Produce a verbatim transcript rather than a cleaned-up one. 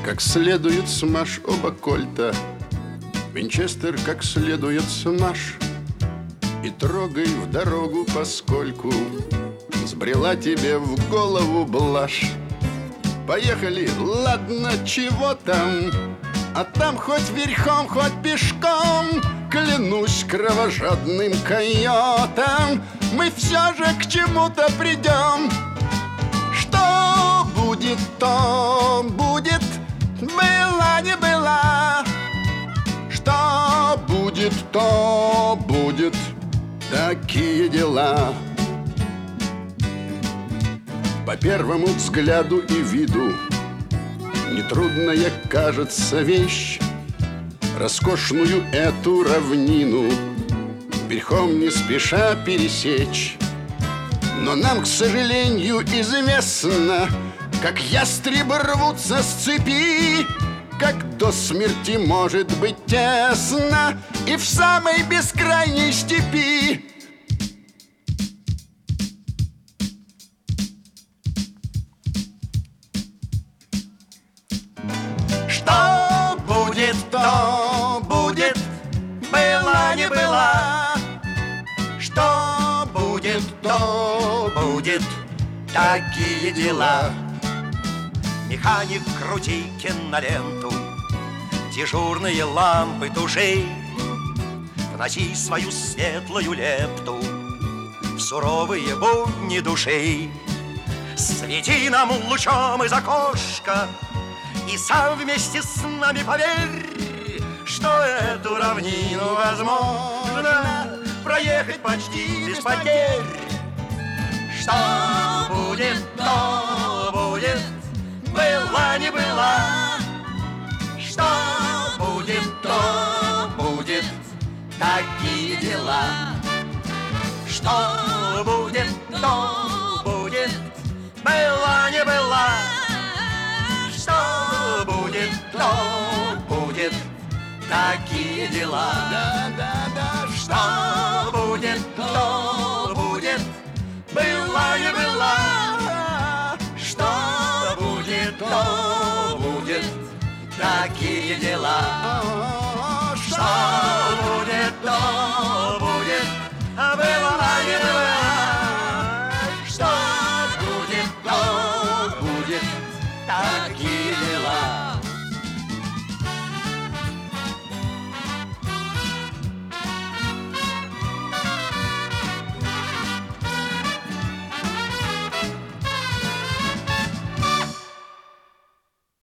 Как следует смажь оба кольта, Винчестер как следует смажь, и трогай в дорогу, поскольку сбрела тебе в голову блажь. Поехали, ладно, чего там, а там хоть верхом, хоть пешком, клянусь кровожадным койотом, мы все же к чему-то придем. Что будет, то будет, была не была. Что будет, то будет, такие дела. По первому взгляду и виду нетрудная кажется вещь, роскошную эту равнину верхом не спеша пересечь. Но нам, к сожалению, известно, как ястребы рвутся с цепи, как до смерти может быть тесно и в самой бескрайней степи. Что будет, то будет, была не была. Что будет, то будет, такие дела. Механик, крути киноленту, дежурные лампы туши, вноси свою светлую лепту в суровые будни души. Свети нам лучом из окошка и сам вместе с нами поверь, что эту равнину возможно проехать почти без потерь. Что будет, то будет, была не была. Что будет, то будет, такие дела. Что будет, то будет, была не была. Что будет, то будет, такие дела. Да, да, да.